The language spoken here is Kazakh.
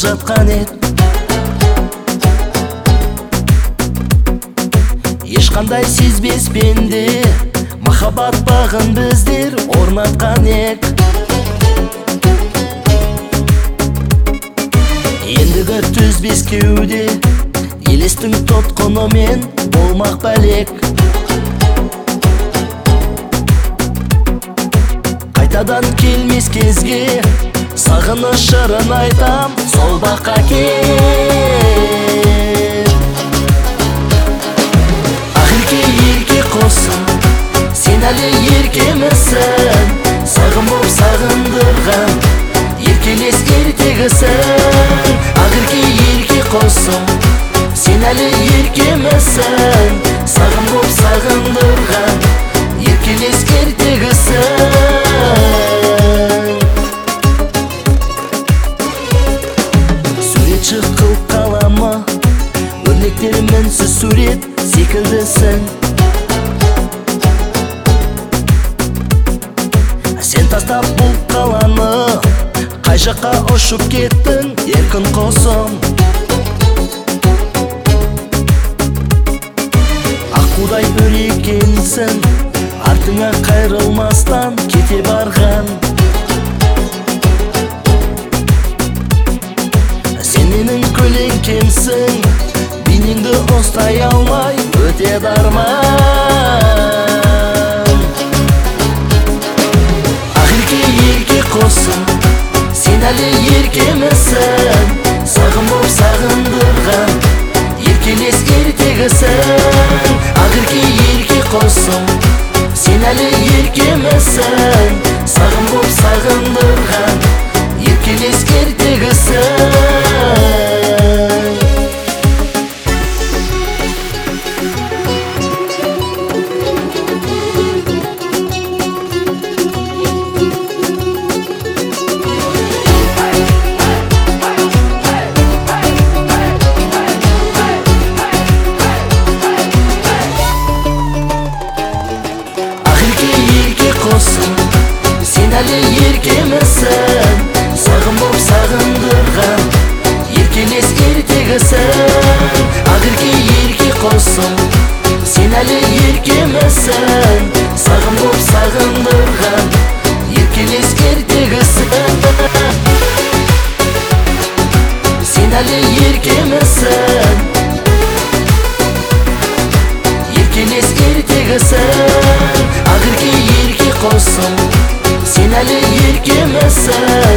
жаткан эт. Эч кандай сезбес пенде махаббат багын биздер орнаткан эк. Ендиги түзбес кеуде элестин тоткону мен болмак балек. Кайтадан келмес кезге сагыныш жырын айтам, сол бакка кел. Ахирки эрке косун, сен эле эркемисиң, сагынып сагындырган эркелес эртегисиң. Ахирки эрке косун, сен эле эркемисиң, сагынып сагындырган эркелес эртегисиң. Чыкыл калама өрнектери менсиз сурет секилдисиң. Сен тастап бул каланы кай жакка ошуп кеттиң, эркин косом. Акудай өр экенсиң, артыңа кайрылмастан кете барган. Менин көлеңкемсиң, бинеңди остай алмай өте дарман. Ахирки эрке косун, сен эле эркемисиң, сагынып сагындырган эркелес эртегисиң. Ахирки эрке косун, сен эле эркемисиң, сагынып сагындырган эркелес эртегисиң. Сен эле эркемисиң, сагынып сагындырган эркелес эртегисиң. Ахирки эрке косун, сен эле эркемисиң, сагынып сагындырган эркелес эртегисиң. Сен эле эркемисиң, эркелес эртегисиң. Ахирки эрке косун, сен эле эркемисиң,